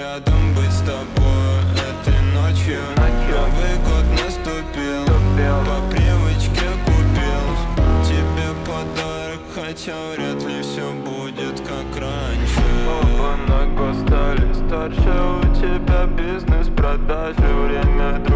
рядом быть с тобой этой ночью. Новый год наступил, по привычке купил тебе подарок, хотя вряд ли все будет как раньше. Оба на год стали старше, у тебя бизнес, продажи, время